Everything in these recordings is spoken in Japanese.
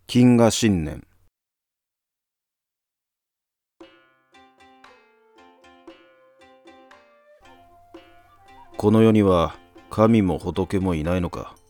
金河新年。この世には神も仏もいないのか。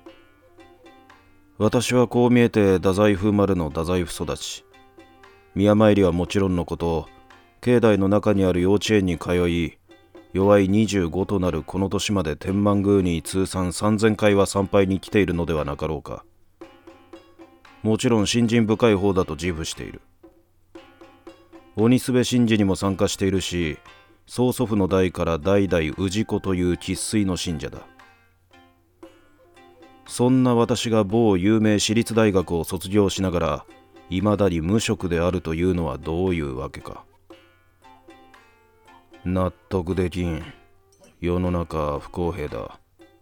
私はこう見えて太宰府生まれの太宰府育ち。宮参りはもちろんのこと、境内の中にある幼稚園に通い、弱い25となるこの年まで天満宮に通算3000回は参拝に来ているのではなかろうか。もちろん信心深い方だと自負している。鬼すべ神事にも参加しているし、曽祖父の代から代々氏子という生粋の信者だ。そんな私が某有名私立大学を卒業しながら、いまだに無職であるというのはどういうわけか。納得できん。世の中不公平だ。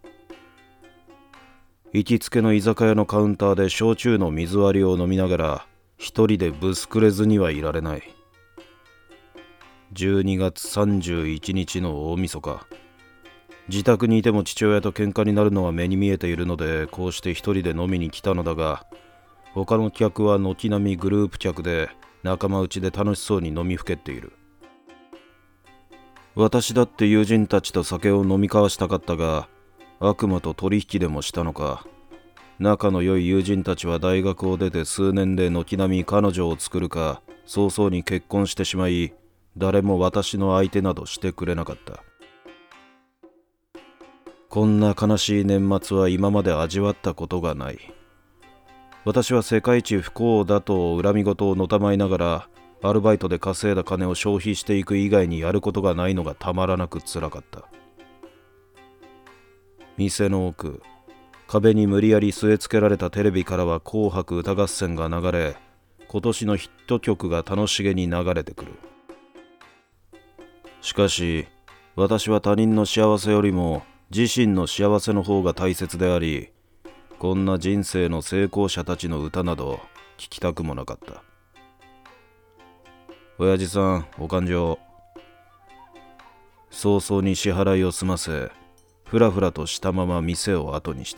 行きつけの居酒屋のカウンターで焼酎の水割りを飲みながら、一人でぶすくれずにはいられない。12月31日の大晦日。自宅にいても父親と喧嘩になるのは目に見えているので、こうして一人で飲みに来たのだが、他の客は軒並みグループ客で仲間内で楽しそうに飲みふけっている。私だって友人たちと酒を飲み交わしたかったが、悪魔と取引でもしたのか。仲の良い友人たちは大学を出て数年で軒並み彼女を作るか、早々に結婚してしまい、誰も私の相手などしてくれなかった。こんな悲しい年末は今まで味わったことがない。私は世界一不幸だと恨み事をのたまいながら、アルバイトで稼いだ金を消費していく以外にやることがないのがたまらなくつらかった。店の奥、壁に無理やり据え付けられたテレビからは紅白歌合戦が流れ、今年のヒット曲が楽しげに流れてくる。しかし、私は他人の幸せよりも自身の幸せの方が大切であり、こんな人生の成功者たちの歌など聞きたくもなかった。親父さん、お勘定。早々に支払いを済ませ、ふらふらとしたまま店を後にした。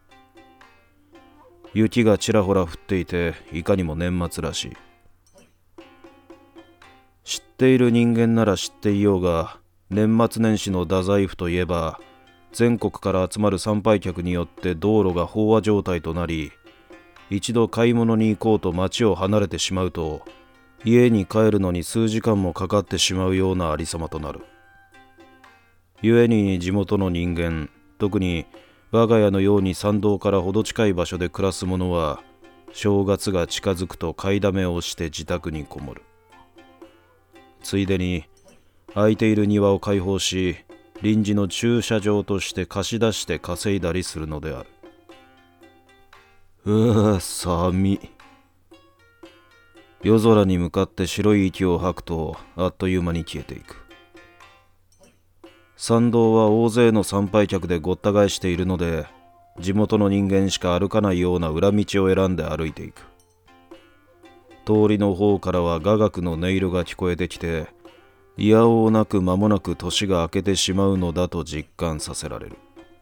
雪がちらほら降っていて、いかにも年末らしい。知っている人間なら知っていようが、年末年始の太宰府といえば、全国から集まる参拝客によって道路が飽和状態となり、一度買い物に行こうと町を離れてしまうと、家に帰るのに数時間もかかってしまうようなありさまとなる。故に地元の人間、特に我が家のように山道からほど近い場所で暮らす者は、正月が近づくと買いだめをして自宅にこもる。ついでに空いている庭を開放し、臨時の駐車場として貸し出して稼いだりするのである。寒い。夜空に向かって白い息を吐くとあっという間に消えていく。参道は大勢の参拝客でごった返しているので、地元の人間しか歩かないような裏道を選んで歩いていく。通りの方からは雅楽の音色が聞こえてきて、いやおうなく間もなく年が明けてしまうのだと実感させられる。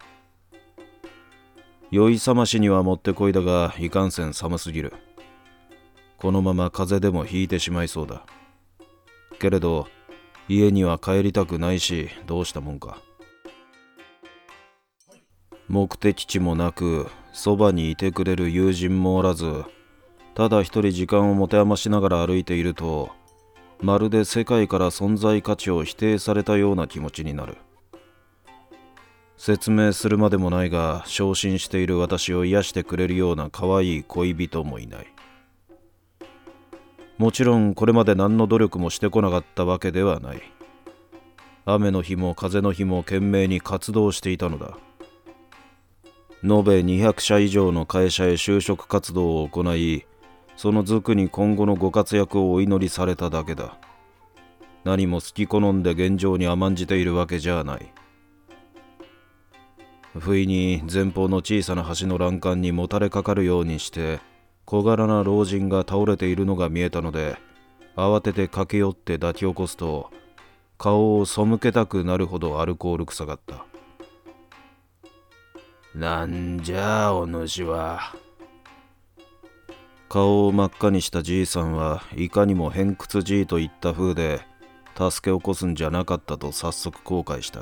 酔いさましにはもってこいだが、いかんせん寒すぎる。このまま風邪でもひいてしまいそうだ。けれど家には帰りたくないし、どうしたもんか。目的地もなく、そばにいてくれる友人もおらず、ただ一人時間を持て余しながら歩いていると、まるで世界から存在価値を否定されたような気持ちになる。説明するまでもないが、昇進している私を癒してくれるような可愛い恋人もいない。もちろんこれまで何の努力もしてこなかったわけではない。雨の日も風の日も懸命に活動していたのだ。延べ200社以上の会社へ就職活動を行い、その族に今後のご活躍をお祈りされただけだ。何も好き好んで現状に甘んじているわけじゃない。不意に前方の小さな橋の欄干にもたれかかるようにして小柄な老人が倒れているのが見えたので、慌てて駆け寄って抱き起こすと、顔を背けたくなるほどアルコール臭かった。なんじゃお主は。 顔を真っ赤にしたじいさんはいかにも偏屈じいといった風で助け起こすんじゃなかったと早速後悔した。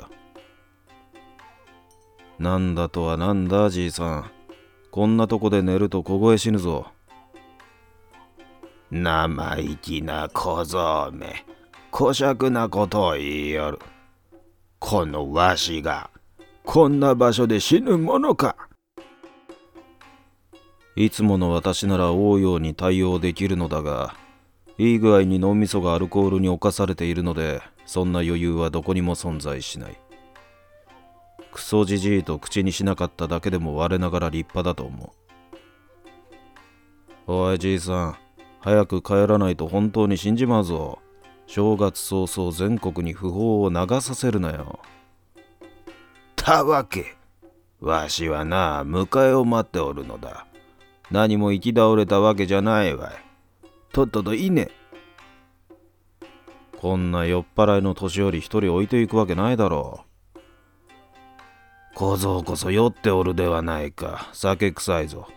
なんだとはなんだじいさん、こんなとこで寝ると凍え死ぬぞ。 生意気な小僧め、こしゃくなことを言いよる。このわしがこんな場所で死ぬものか。 いつもの私なら応用に対応できるのだが、いい具合に脳みそがアルコールに侵されているので、そんな余裕はどこにも存在しない。クソじじいと口にしなかっただけでも我ながら立派だと思う。おいじいさん、早く帰らないと本当に死んじまうぞ。正月早々全国に訃報を流させるなよ。 たわけ、わしはな、迎えを待っておるのだ。何も行き倒れたわけじゃないわい。とっとといね。 こんな酔っ払いの年寄り一人置いていくわけないだろう。 小僧こそ酔っておるではないか。酒臭いぞ。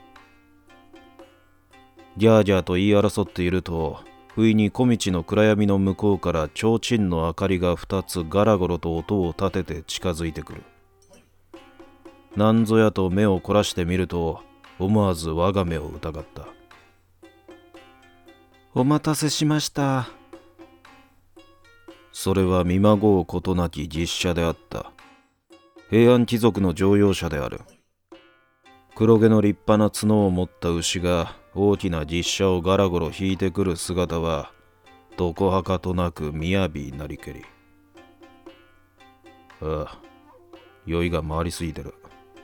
ギャーギャーと言い争っていると、不意に小道の暗闇の向こうから提灯の明かりが2つガラゴロと音を立てて近づいてくる。なんぞやと目を凝らしてみると、思わず我が目を疑った。お待たせしました。それは見まごうことなき実車であった。平安貴族の乗用車である。黒毛の立派な角を持った牛が大きな実車をガラゴロ引いてくる姿は、どこはかとなく雅なりけり。ああ、酔いが回りすぎてる。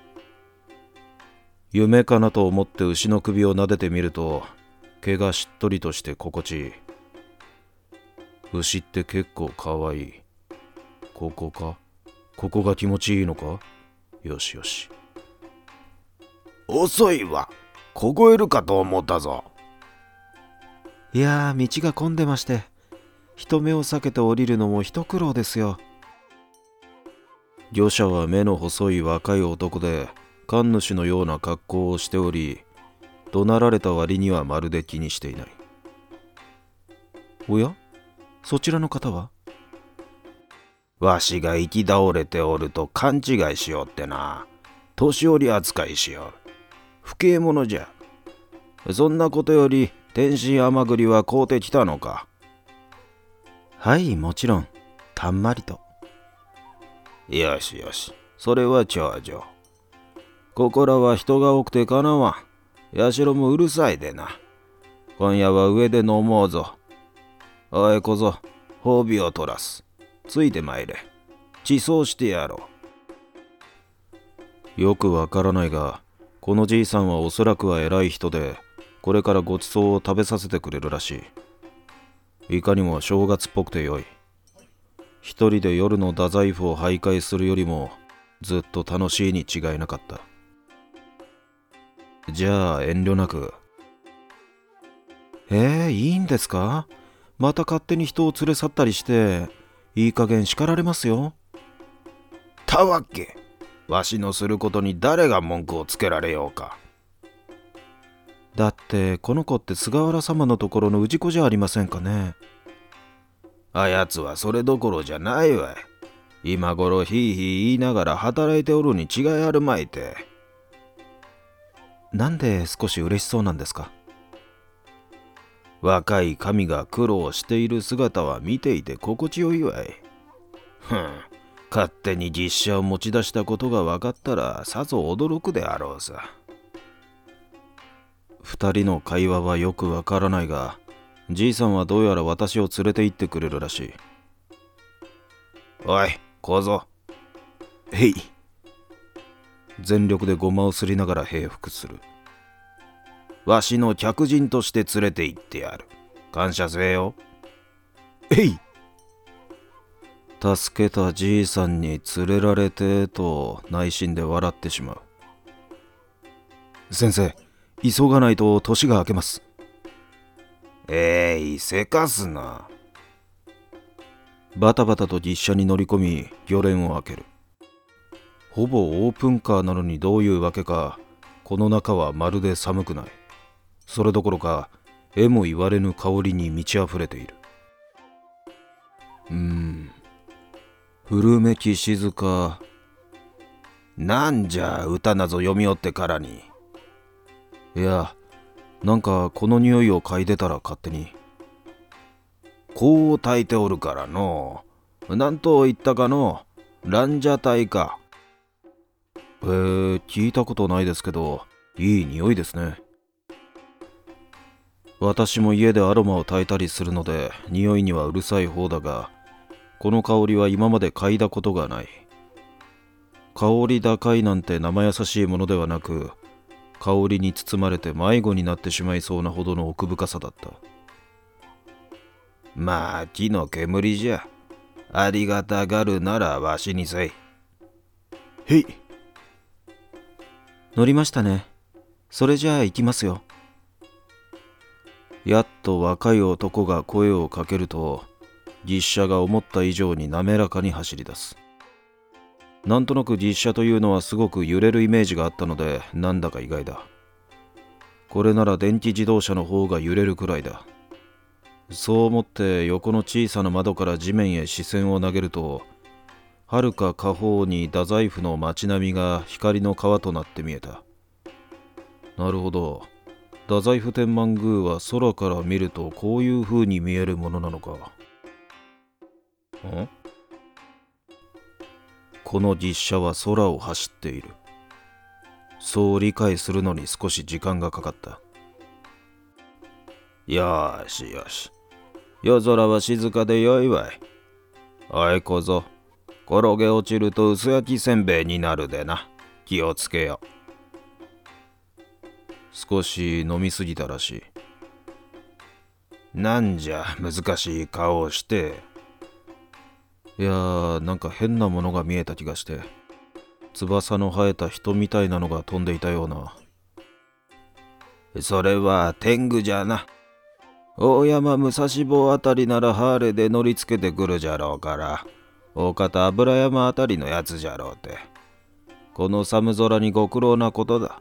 夢かなと思って牛の首を撫でてみると、毛がしっとりとして心地いい。牛って結構かわいい。ここか？ここが気持ちいいのか？よしよし。 遅いわ。凍えるかと思ったぞ。 いやー、道が混んでまして、人目を避けて降りるのも一苦労ですよ。業者は目の細い若い男で、神主のような格好をしており、怒鳴られた割にはまるで気にしていない。おや？そちらの方は？ わしが行き倒れておると勘違いしよってな。年寄り扱いしよる。不敬者じゃ。そんなことより天津甘栗は買うてきたのか？ はい、もちろん。たんまりと。 よしよし。それは長女。ここらは人が多くてかなわん。社もうるさいでな。今夜は上で飲もうぞ。おい小僧、褒美を取らす。ついてまいれ。地葬してやろう。よくわからないが、このじいさんはおそらくは偉い人で、これからごちそうを食べさせてくれるらしい。いかにも正月っぽくてよい。一人で夜の太宰府を徘徊するよりも、ずっと楽しいに違いなかった。じゃあ遠慮なく。いいんですか？また勝手に人を連れ去ったりして、いい加減叱られますよ。 たわけ、わしのすることに誰が文句をつけられようか。 だってこの子って菅原様のところの氏子じゃありませんかね。 あやつはそれどころじゃないわい。今頃ひいひい言いながら働いておるに違いあるまいて。 なんで少し嬉しそうなんですか？ 若い神が苦労している姿は見ていて心地よいわい。勝手に実写を持ち出したことが分かったらさぞ驚くであろうさ。 二人の会話はよくわからないが、じいさんはどうやら私を連れて行ってくれるらしい。 おい、小僧。 へい。全力でごまをすりながら平服する。 わしの客人として連れて行ってやる。感謝せよ。 へい。助けたじいさんに連れられてと内心で笑ってしまう。先生、急がないと年が明けます。 せかすな。 バタバタと実車に乗り込み、魚簾を開ける。ほぼオープンカーなのにどういうわけか、この中はまるで寒くない。 それどころかえも言われぬ香りに満ち溢れている。古めき静か。 なんじゃ歌なぞ読み寄ってからに。 いや、なんかこの匂いを嗅いでたら勝手に。 香を焚いておるからの。なんと言ったかの。ランジャタイか。 聞いたことないですけど、いい匂いですね。私も家でアロマを焚いたりするので、匂いにはうるさい方だが、この香りは今まで嗅いだことがない。香り高いなんて生優しいものではなく、香りに包まれて迷子になってしまいそうなほどの奥深さだった。 まあ木の煙じゃ。ありがたがるならわしにせい。 へい。乗りましたね。それじゃあ行きますよ。やっと若い男が声をかけると、実車が思った以上に滑らかに走り出す。なんとなく実車というのはすごく揺れるイメージがあったので、なんだか意外だ。これなら電気自動車の方が揺れるくらいだ。そう思って横の小さな窓から地面へ視線を投げると、遥か下方に太宰府の街並みが光の川となって見えた。なるほど。太宰府天満宮は空から見るとこういう風に見えるものなのか。この実車は空を走っている。そう理解するのに少し時間がかかった。 よしよし。夜空は静かでよいわい。おい小僧、転げ落ちると薄焼きせんべいになるでな。気をつけよ。 少し飲みすぎたらしい。なんじゃ難しい顔をして。 いやー、なんか変なものが見えた気がして、翼の生えた人みたいなのが飛んでいたような。 それは天狗じゃな。大山武蔵坊あたりならハーレーで乗りつけてくるじゃろうから、大方油山あたりのやつじゃろうて。この寒空にご苦労なことだ。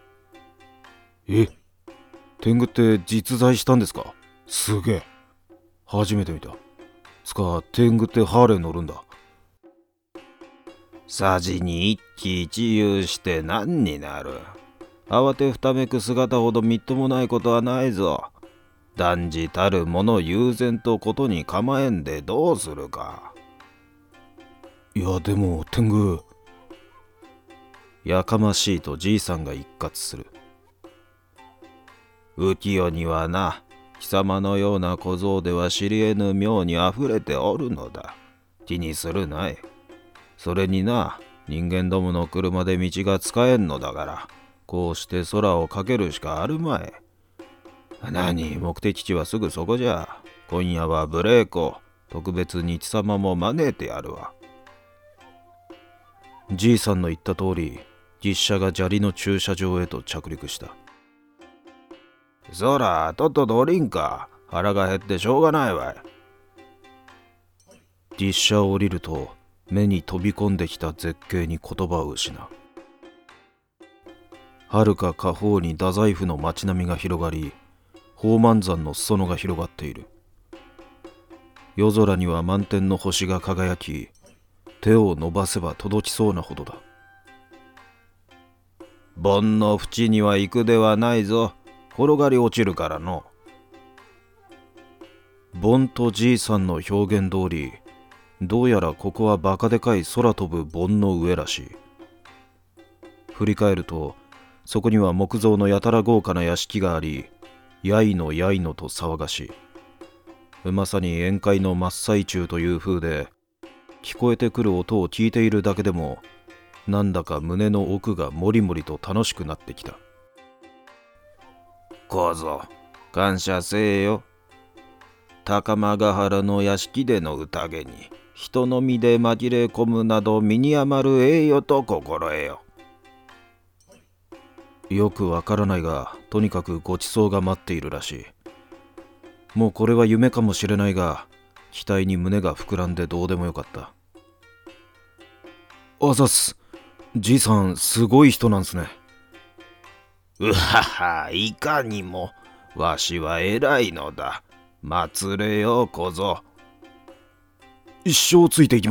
天狗って実在したんですか？すげえ。初めて見た。つか、天狗ってハーレー乗るんだ。 さじに一喜一憂して何になる。慌てふためく姿ほどみっともないことはないぞ。断じたるもの悠然とことに構えんでどうするか。 いやでも天狗。やかましいとじいさんが一喝する。 浮世にはな、貴様のような小僧では知り得ぬ妙にあふれておるのだ。気にするない。それにな、人間どもの車で道が使えんのだから、こうして空をかけるしかあるまい。何、目的地はすぐそこじゃ。今夜は無礼講、特別に貴様も招いてやるわ。 じいさんの言った通り、実車が砂利の駐車場へと着陸した。 そら、とっとと降りんか。腹が減ってしょうがないわい。 実車を降りると、目に飛び込んできた絶景に言葉を失う。遥か下方に太宰府の街並みが広がり、宝満山の裾野が広がっている。夜空には満天の星が輝き、手を伸ばせば届きそうなほどだ。 盆の淵には行くではないぞ。転がり落ちるからの。 盆とじいさんの表現通り、どうやらここはバカでかい空飛ぶ盆の上らしい。振り返ると、そこには木造のやたら豪華な屋敷があり、やいのやいのと騒がしい。まさに宴会の真っ最中という風で、聞こえてくる音を聞いているだけでも、なんだか胸の奥がもりもりと楽しくなってきた。 小僧、感謝せえよ。高間ヶ原の屋敷での宴に人の身で紛れ込むなど身に余る栄誉と心得よ。 よくわからないが、とにかくごちそうが待っているらしい。もうこれは夢かもしれないが、期待に胸が膨らんでどうでもよかった。あざっす。じいさん、すごい人なんすね。 うはは、いかにも、わしは偉いのだ。祭れよ、小僧。 一生ついていきます。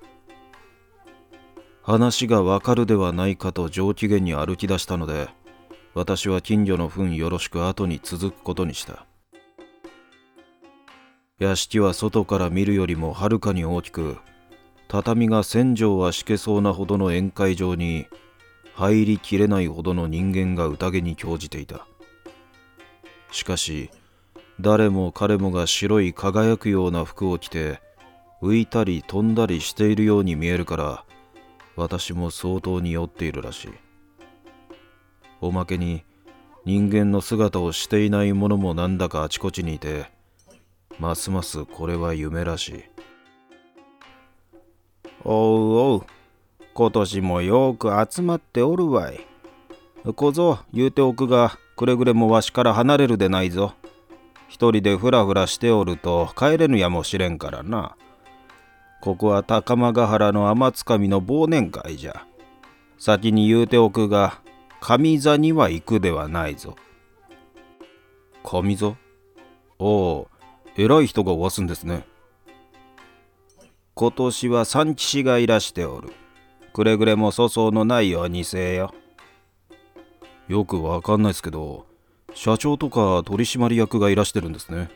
話がわかるではないかと上機嫌に歩き出したので、私は金魚の糞よろしく後に続くことにした。屋敷は外から見るよりもはるかに大きく、畳が1000畳は敷けそうなほどの宴会場に入りきれないほどの人間が宴に興じていた。しかし誰も彼もが白い輝くような服を着て浮いたり飛んだりしているように見えるから、私も相当に酔っているらしい。おまけに人間の姿をしていないものもなんだかあちこちにいて、ますますこれは夢らしい。 おうおう、今年もよく集まっておるわい。小僧、言うておくが、くれぐれもわしから離れるでないぞ。一人でふらふらしておると帰れぬやもしれんからな。ここは高間ヶ原の天つかみの忘年会じゃ。先に言うておくが、上座には行くではないぞ。 上座？おお、偉い人がおわすんですね。 今年は三騎士がいらしておる。くれぐれも粗相のないようにせえよ。 よくわかんないですけど、社長とか取締役がいらしてるんですね。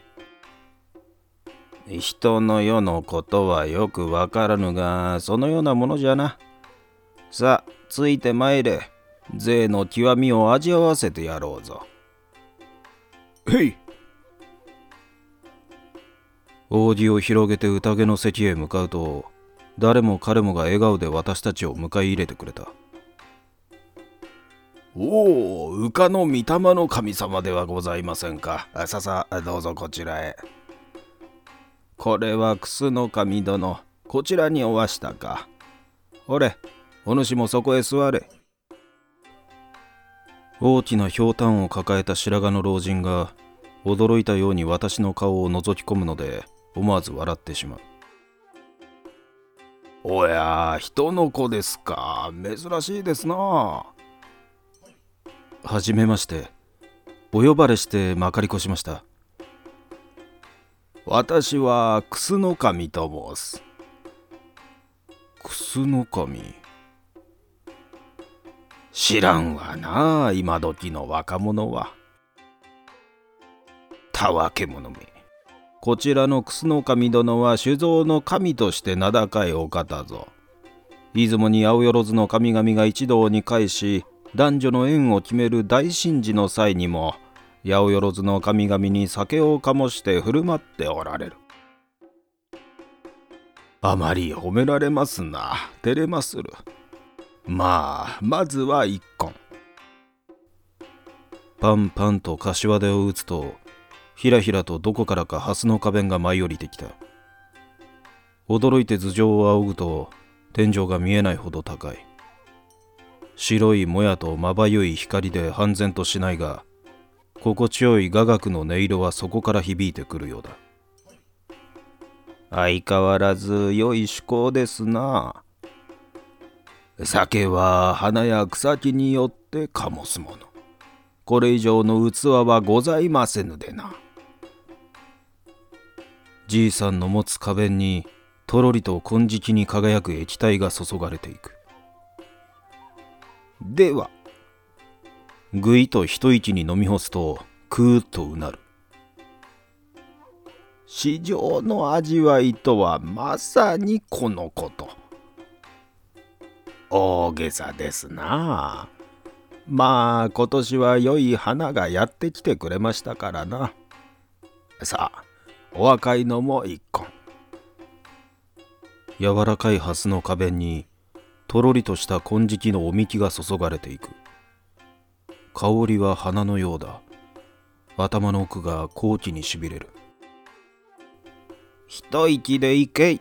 人の世のことはよくわからぬが、そのようなものじゃな。さあ、ついて参れ。税の極みを味わわせてやろうぞ。 へい。扇を広げて宴の席へ向かうと、誰も彼もが笑顔で私たちを迎え入れてくれた。 おお、羽化の御霊の神様ではございませんか。ささあ、どうぞこちらへ。これは楠の神殿、こちらにおわしたか。ほれ、お主もそこへ座れ。 大きなひょうたんを抱えた白髪の老人が驚いたように私の顔を覗き込むので、思わず笑ってしまう。 おや、人の子ですか。珍しいですな。 はじめまして。お呼ばれしてまかり越しました。 私は楠の神と申す。 楠の神？ 知らんわな、今時の若者は。たわけ者め。こちらの楠の神殿は酒造の神として名高いお方ぞ。出雲に青万の神々が一堂に会し、男女の縁を決める大神事の際にも、八百万の神々に酒を醸して振る舞っておられる。あまり褒められますな。照れまする。まずは一献。 パンパンと柏手を打つと、ひらひらとどこからか蓮の花弁が舞い降りてきた。驚いて頭上を仰ぐと、天井が見えないほど高い。白いもやとまばゆい光で半然としないが、心地よい雅楽の音色はそこから響いてくるようだ。 相変わらず良い趣向ですな。酒は花や草木によって醸すもの。これ以上の器はございませぬでな。 じいさんの持つ花弁にとろりと金色に輝く液体が注がれていく。 では、 ぐいと一息に飲み干すとクーッとうなる。 市場の味わいとはまさにこのこと。大げさですな。まあ今年は良い花がやってきてくれましたからな。さあ、お若いのも一献。 柔らかい蓮の花弁にとろりとした金色のおみきが注がれていく。香りは花のようだ。頭の奥が好奇にしびれる。 一息でいけい。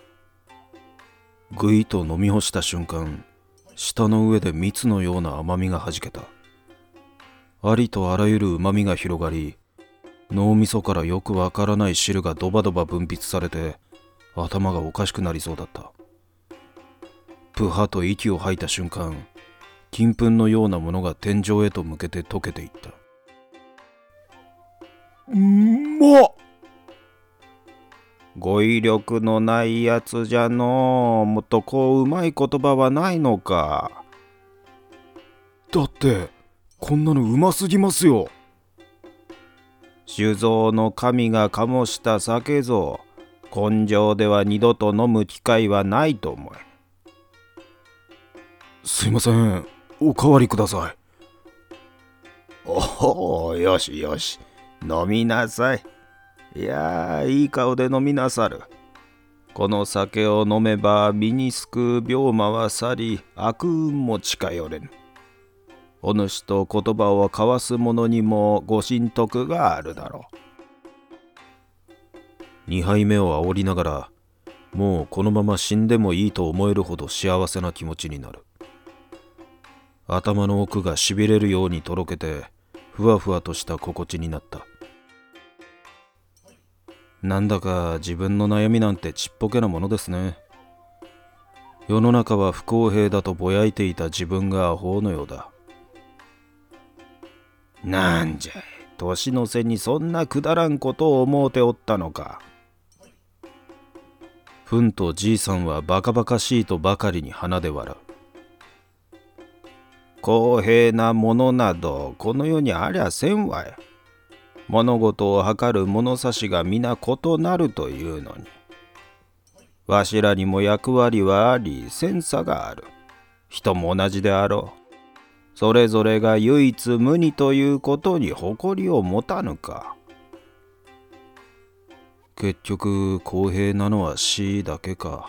ぐいと飲み干した瞬間、舌の上で蜜のような甘みがはじけた。ありとあらゆるうまみが広がり、脳みそからよくわからない汁がドバドバ分泌されて、頭がおかしくなりそうだった。プハと息を吐いた瞬間、 金粉のようなものが天井へと向けて溶けていった。 語彙力のないやつじゃのう。もっとこううまい言葉はないのか。 だってこんなのうますぎますよ。 酒造の神が醸した酒ぞ。根性では二度と飲む機会はないと思え。 すいません、おかわりください。 おお、よしよし、飲みなさい。いやー、いい顔で飲みなさる。この酒を飲めば身にすく病魔は去り、悪運も近寄れぬ。お主と言葉を交わす者にもご神徳があるだろう。2杯目を煽りながら、もうこのまま死んでもいいと思えるほど幸せな気持ちになる。頭の奥がしびれるようにとろけて、ふわふわとした心地になった。なんだか自分の悩みなんてちっぽけなものですね。世の中は不公平だとぼやいていた自分がアホのようだ。 なんじゃい、年の瀬にそんなくだらんことを思うておったのか。 ふんとじいさんはバカバカしいとばかりに鼻で笑う。 公平なものなどこの世にありゃせんわい。物事を測る物差しが皆異なるというのに。わしらにも役割はあり、千差がある。人も同じであろう。それぞれが唯一無二ということに誇りを持たぬか。 結局公平なのは死だけか。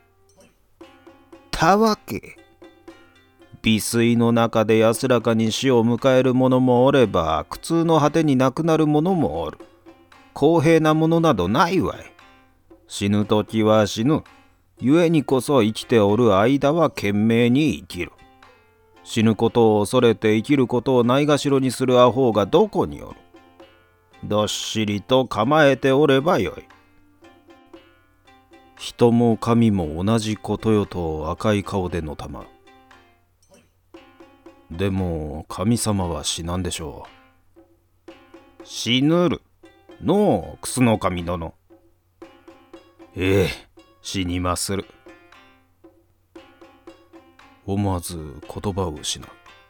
たわけ。美水の中で安らかに死を迎える者もおれば、苦痛の果てに亡くなる者もおる。公平なものなどないわい。死ぬ時は死ぬ。故にこそ生きておる間は懸命に生きる。死ぬことを恐れて生きることをないがしろにするアホがどこにおる。どっしりと構えておればよい。 人も神も同じことよと赤い顔でのたまう。でも神様は死なんでしょう。死ぬるのう、クスの神殿。 ええ、死にまする。思わず言葉を失う。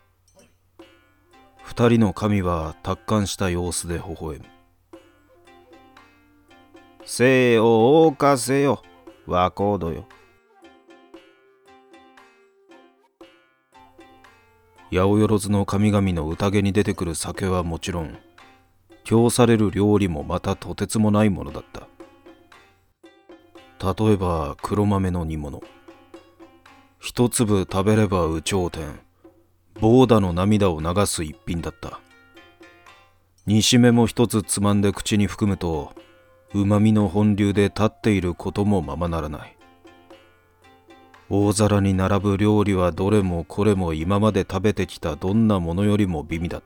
二人の神は達観した様子で微笑む。 生を謳歌せよ、若人よ。 八百万の神々の宴に出てくる酒はもちろん、供される料理もまたとてつもないものだった。例えば黒豆の煮物。一粒食べれば有頂天、ボーダの涙を流す一品だった。煮しめも一つつまんで口に含むと、うまみの本流で立っていることもままならない。大皿に並ぶ料理はどれもこれも今まで食べてきたどんなものよりも美味だった。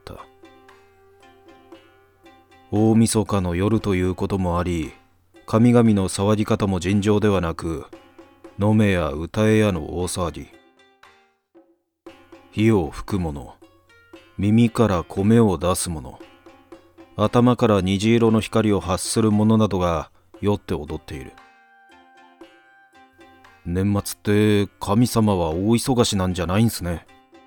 大晦日の夜ということもあり、神々の騒ぎ方も尋常ではなく、飲めや歌えやの大騒ぎ。火を吹く者、耳から米を出す者、頭から虹色の光を発する者などが酔って踊っている。年末って神様は大忙しなんじゃないんすね。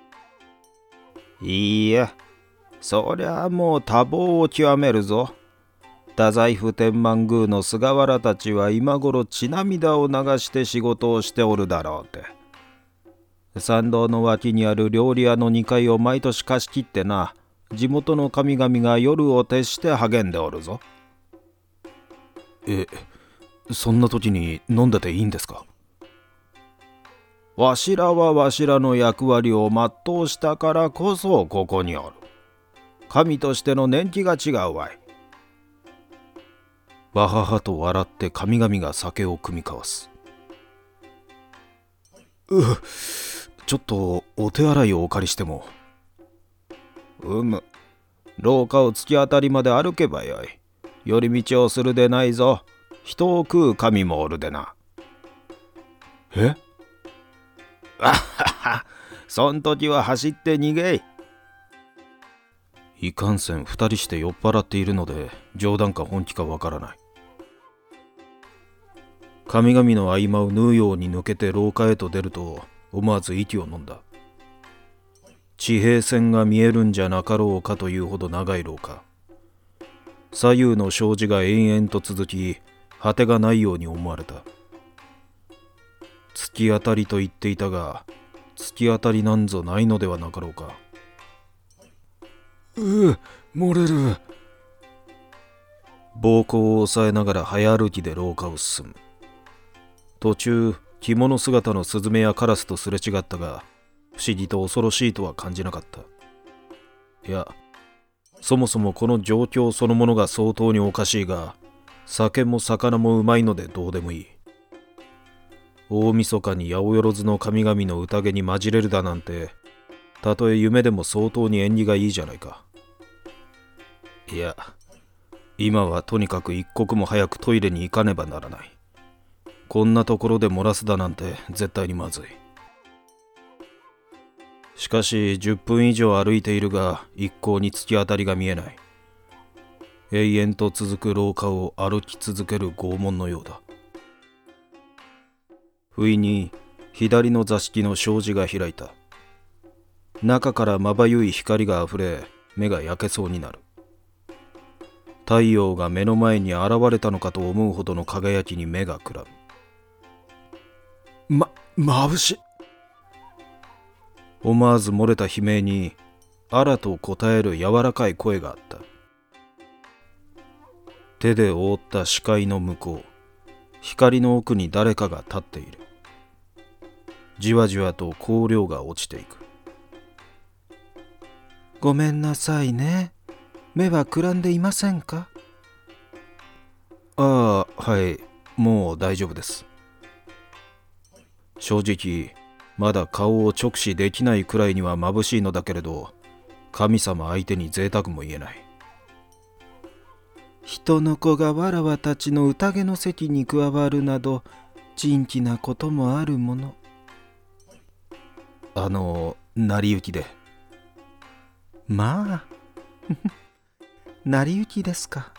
いいや、そりゃもう多忙を極めるぞ。太宰府天満宮の菅原たちは今頃血涙を流して仕事をしておるだろうって。参道の脇にある料理屋の2階を毎年貸し切ってな、地元の神々が夜を徹して励んでおるぞ。 そんな時に飲んでていいんですか？ わしらはわしらの役割を全うしたからこそここにおる。神としての年季が違うわい。 わははと笑って神々が酒を酌み交わす。ちょっとお手洗いをお借りしても。 廊下を突き当たりまで歩けばよい。寄り道をするでないぞ。人を食う神もおるでな。 え？ あはは、 そん時は走って逃げ。 いかんせん二人して酔っ払っているので冗談か本気かわからない。神々の合間を縫うように抜けて廊下へと出ると思わず息を飲んだ。地平線が見えるんじゃなかろうかというほど長い廊下。左右の障子が延々と続き、果てがないように思われた。突き当たりと言っていたが、突き当たりなんぞないのではなかろうか。 漏れる。 膀胱を押さえながら早歩きで廊下を進む。途中、着物姿のスズメやカラスとすれ違ったが、不思議と恐ろしいとは感じなかった。いや、そもそもこの状況そのものが相当におかしいが、酒も魚もうまいのでどうでもいい。大晦日に八百万の神々の宴に混じれるだなんて、たとえ夢でも相当に縁起がいいじゃないか。いや、今はとにかく一刻も早くトイレに行かねばならない。こんなところで漏らすだなんて絶対にまずい。しかし10分以上歩いているが一向に突き当たりが見えない。永遠と続く廊下を歩き続ける拷問のようだ。不意に左の座敷の障子が開いた。中からまばゆい光があふれ、目が焼けそうになる。太陽が目の前に現れたのかと思うほどの輝きに目がくらむ。 眩しい。 思わず漏れた悲鳴にあらと答える柔らかい声があった。手で覆った視界の向こう、光の奥に誰かが立っている。じわじわと光量が落ちていく。 ごめんなさいね。目はくらんでいませんか？ ああ、はい、もう大丈夫です。正直、まだ顔を直視できないくらいには眩しいのだけれど、神様相手に贅沢も言えない。 人の子がわらわたちの宴の席に加わるなど、珍奇なこともあるもの。 成り行きで。 まあ成り行きですか。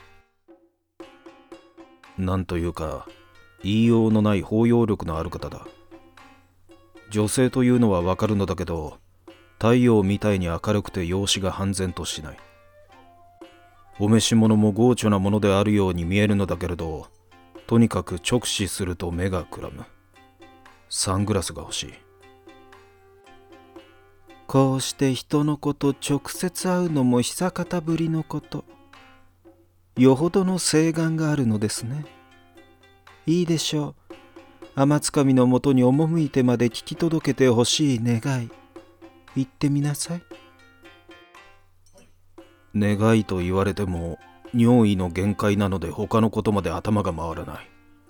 なんというか言いようのない包容力のある方だ。女性というのはわかるのだけど、太陽みたいに明るくて容姿が半然としない。お召し物も豪腟なものであるように見えるのだけれど、とにかく直視すると目がくらむ。サングラスが欲しい。 こうして人の子と直接会うのも久方ぶりのこと。よほどの誓願があるのですね。いいでしょう。天津神のもとに赴いてまで聞き届けてほしい願い。言ってみなさい。 願いと言われても尿意の限界なので他のことまで頭が回らない。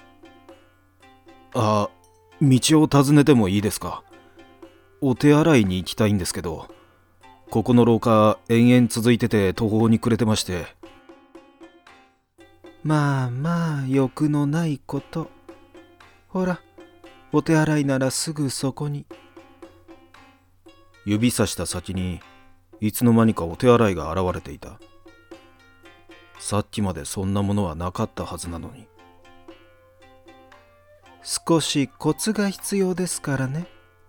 道を尋ねてもいいですか？お手洗いに行きたいんですけど、ここの廊下延々続いてて途方に暮れてまして。 まあまあ欲のないこと。ほら、お手洗いならすぐそこに。 指さした先にいつの間にかお手洗いが現れていた。さっきまでそんなものはなかったはずなのに。 少しコツが必要ですからね。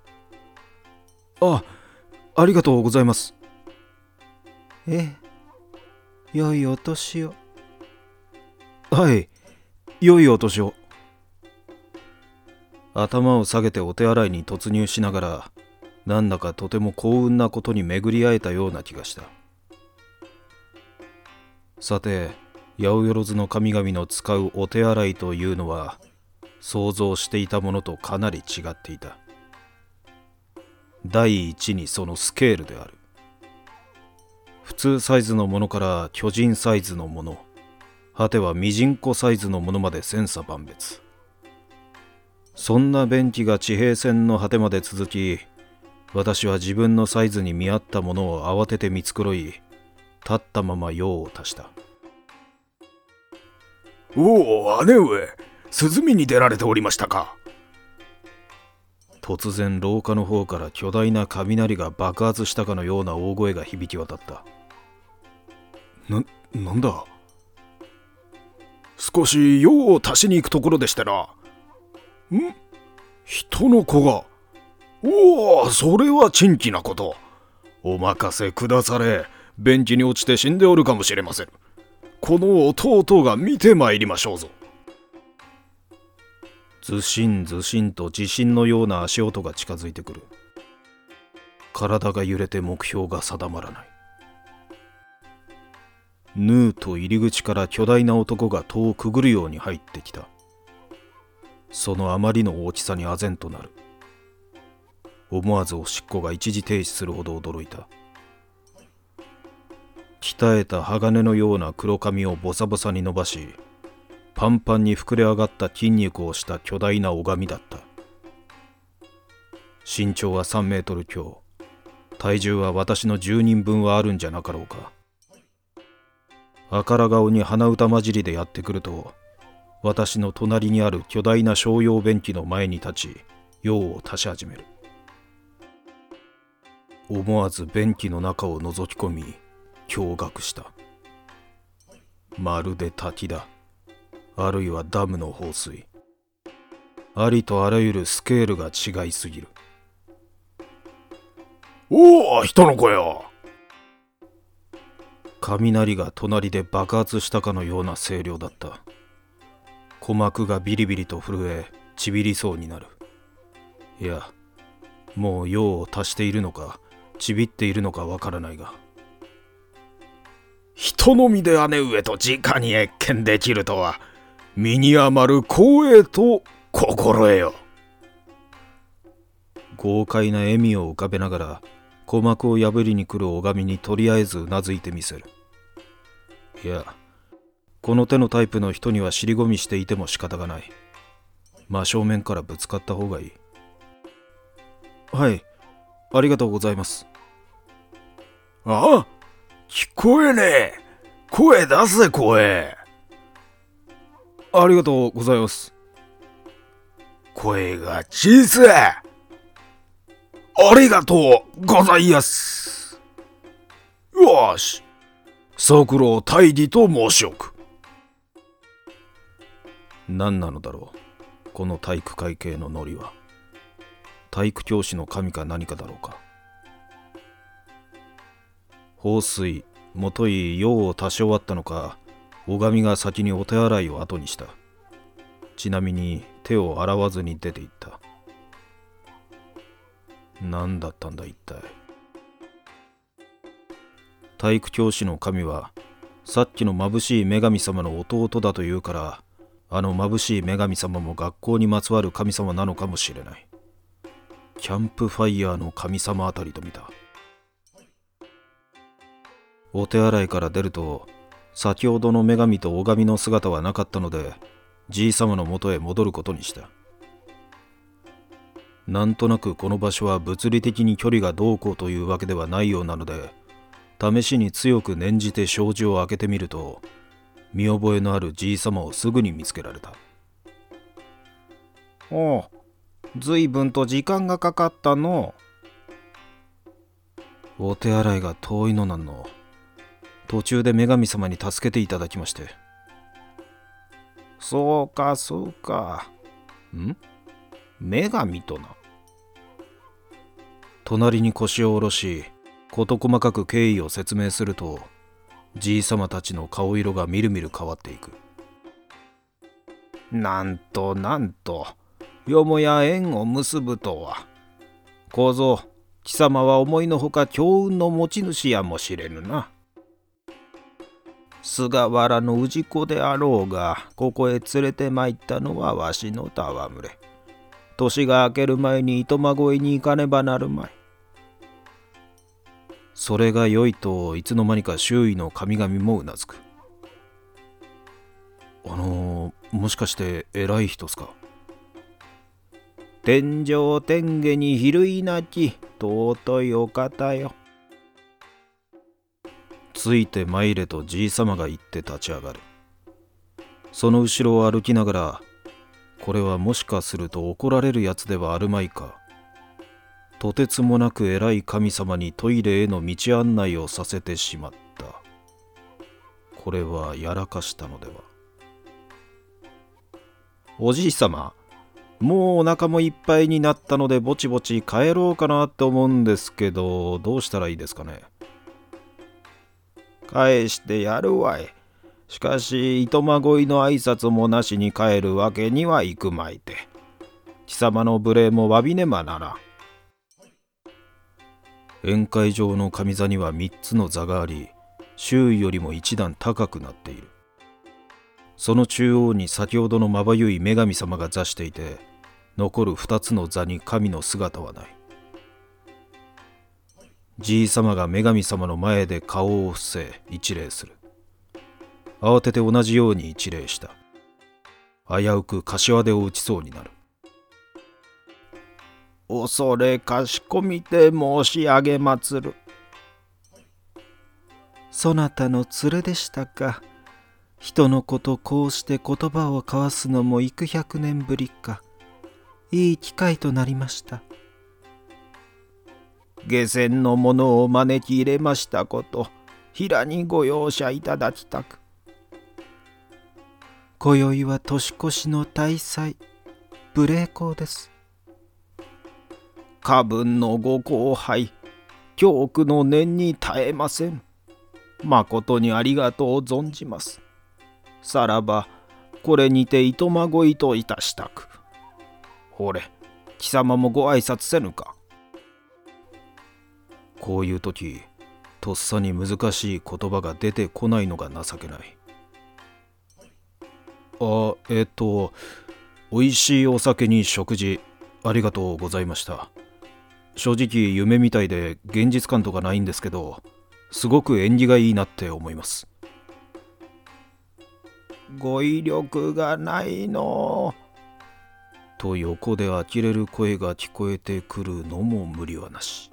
ありがとうございます。 ええ、良いお年を。 はい、良いお年を。頭を下げてお手洗いに突入しながら、なんだかとても幸運なことに巡り会えたような気がした。さて、八百万の神々の使うお手洗いというのは、想像していたものとかなり違っていた。第一にそのスケールである。普通サイズのものから巨人サイズのもの、果てはミジンコサイズのものまで千差万別。そんな便器が地平線の果てまで続き、私は自分のサイズに見合ったものを慌てて見繕い、立ったまま用を足した。 おお、姉上、涼みに出られておりましたか。 突然廊下の方から巨大な雷が爆発したかのような大声が響き渡った。なんだ。少し用を足しに行くところでしてな。人の子が。おお、それは珍奇なこと。お任せくだされ。ベンチに落ちて死んでおるかもしれません。この弟が見てまいりましょうぞ。ずしんずしんと地震のような足音が近づいてくる。体が揺れて目標が定まらない。ヌーと入り口から巨大な男が戸をくぐるように入ってきた。そのあまりの大きさに唖然となる。思わずおしっこが一時停止するほど驚いた。鍛えた鋼のような黒髪をボサボサに伸ばし、パンパンに膨れ上がった筋肉をした巨大な拝みだった。身長は3メートル強。体重は私の10人分はあるんじゃなかろうか。あから顔に鼻歌混じりでやってくると、私の隣にある巨大な商用便器の前に立ち、用を足し始める。思わず便器の中を覗き込み、驚愕した。まるで滝だ。あるいはダムの放水。ありとあらゆるスケールが違いすぎる。おお、人の子よ。雷が隣で爆発したかのような声量だった。鼓膜がビリビリと震え、ちびりそうになる。いや、もう用を足しているのか、ちびっているのかわからないが。人の身で姉上と直に謁見できるとは、身に余る光栄と心得よ。豪快な笑みを浮かべながら、鼓膜を破りに来る拝みにとりあえずうなずいてみせる。いや、この手のタイプの人には尻込みしていても仕方がない。真正面からぶつかった方がいい。はい、ありがとうございます。あ、聞こえねえ。声出せ、声。ありがとうございます。声が小さい。ありがとうございやす。よし、即郎大義と申しおく。何なのだろう、この体育会系のノリは。体育教師の神か何かだろうか。放水、もとい用を足し終わったのか、拝みが先にお手洗いを後にした。ちなみに手を洗わずに出て行った。何だったんだ一体。体育教師の神はさっきの眩しい女神様の弟だというから、あの眩しい女神様も学校にまつわる神様なのかもしれない。キャンプファイヤーの神様あたりと見た。お手洗いから出ると、先ほどの女神と拝みの姿はなかったので、じいさまの元へ戻ることにした。なんとなくこの場所は物理的に距離がどうこうというわけではないようなので、試しに強く念じて障子を開けてみると、見覚えのあるじいさまをすぐに見つけられた。 おう、ずいぶんと時間がかかったの。 お手洗いが遠いのなんの。途中で女神様に助けていただきまして。 そうかそうか。女神とな。 隣に腰を下ろし、事細かく経緯を説明すると、じいさまたちの顔色がみるみる変わっていく。 なんとなんと、よもや縁を結ぶとは。小僧、貴様は思いのほか強運の持ち主やもしれぬな。菅原の氏子であろうが、ここへ連れて参ったのはわしの戯れ。年が明ける前に糸ま越えに行かねばなるまい。 それが良いといつの間にか周囲の神々もうなずく。もしかして偉い人っすか？ 天上天下に比類なき尊いお方よ。 ついて参れとじいさまが言って立ち上がる。その後ろを歩きながら、これはもしかすると怒られるやつではあるまいかとてつもなく偉い神様にトイレへの道案内をさせてしまった。これはやらかしたのでは。おじい様、もうお腹もいっぱいになったのでぼちぼち帰ろうかなって思うんですけど、どうしたらいいですかね。 返してやるわい。しかし糸まごいの挨拶もなしに帰るわけにはいくまいて。貴様の無礼も詫びねばならん。 宴会場の上座には3つの座があり、周囲よりも一段高くなっている。その中央に先ほどのまばゆい女神様が座していて、残る2つの座に神の姿はない。じいさまが女神様の前で顔を伏せ一礼する。慌てて同じように一礼した。危うく柏手を打ちそうになる。 恐れかしこみて申し上げまつる。 そなたの連れでしたか。人のことこうして言葉を交わすのも幾百年ぶりか。いい機会となりました。 下船の者を招き入れましたこと、平にご容赦いただきたく。 今宵は年越しの大祭、無礼講です。 過分のご荒廃、恐怖の念に耐えません。まことにありがとう存じます。さらば、これにていとまごいといたしたく。ほれ、貴様もご挨拶せぬか。 こういう時、とっさに難しい言葉が出てこないのが情けない。おいしいお酒に食事、ありがとうございました。正直夢みたいで現実感とかないんですけど、すごく縁起がいいなって思います。 語彙力がないのと横で呆れる声が聞こえてくるのも無理はなし。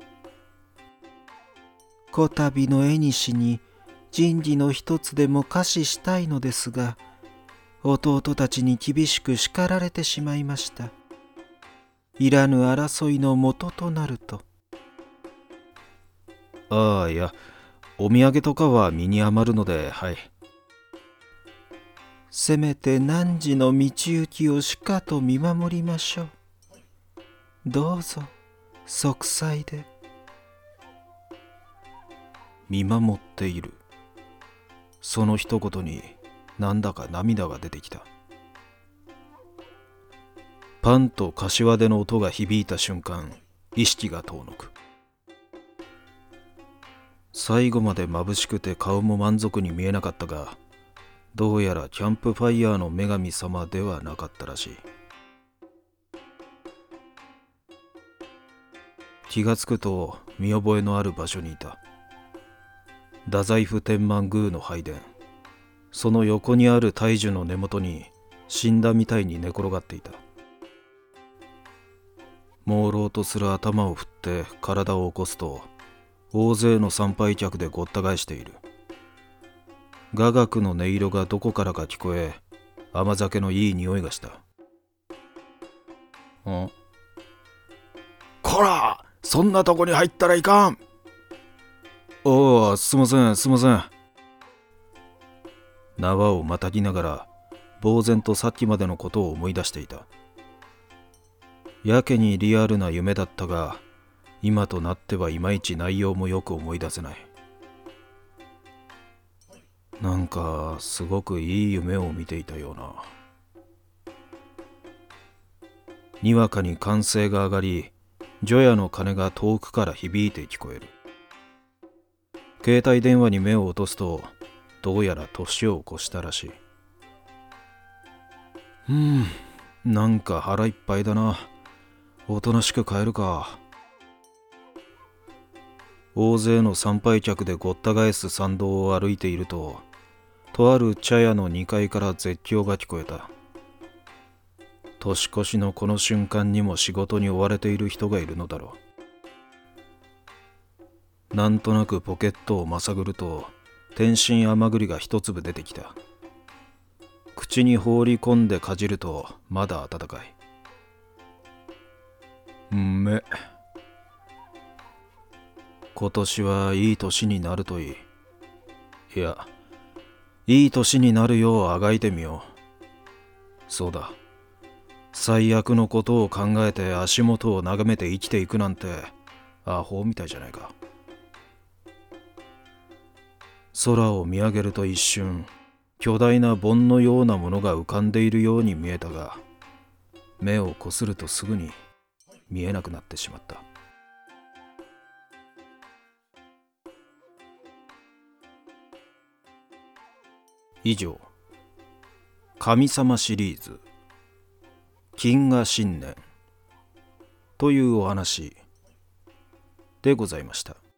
こたびの縁に人事の一つでも可視したいのですが、弟たちに厳しく叱られてしまいました。いらぬ争いの元となると。 ああ、いや、お土産とかは身に余るので、はい。 せめて汝の道行きをしかと見守りましょう。どうぞ息災で。 見守っている。その一言になんだか涙が出てきた。パンと柏手の音が響いた瞬間、意識が遠のく。最後まで眩しくて顔も満足に見えなかったが、どうやらキャンプファイヤーの女神様ではなかったらしい。気がつくと見覚えのある場所にいた。太宰府天満宮の拝殿。その横にある大樹の根元に死んだみたいに寝転がっていた。朦朧とする頭を振って体を起こすと、大勢の参拝客でごった返している。雅楽の音色がどこからか聞こえ、甘酒のいい匂いがした。 こら、そんなとこに入ったらいかん。 おお、すいません。縄をまたぎながら呆然とさっきまでのことを思い出していた。やけにリアルな夢だったが、今となってはいまいち内容もよく思い出せない。なんかすごくいい夢を見ていたような。にわかに歓声が上がり、除夜の鐘が遠くから響いて聞こえる。携帯電話に目を落とすと、どうやら年を越したらしい。なんか腹いっぱいだな。おとなしく帰るか。大勢の参拝客でごった返す参道を歩いていると、とある茶屋の2階から絶叫が聞こえた。年越しのこの瞬間にも仕事に追われている人がいるのだろう。なんとなくポケットをまさぐると、天津甘栗が一粒出てきた。口に放り込んでかじるとまだ温かい。 今年はいい年になるといい。いや、いい年になるようあがいてみよう。そうだ。最悪のことを考えて足元を眺めて生きていくなんてアホみたいじゃないか。空を見上げると一瞬、巨大な盆のようなものが浮かんでいるように見えたが、目をこするとすぐに見えなくなってしまった。以上、神様シリーズ金河新年というお話でございました。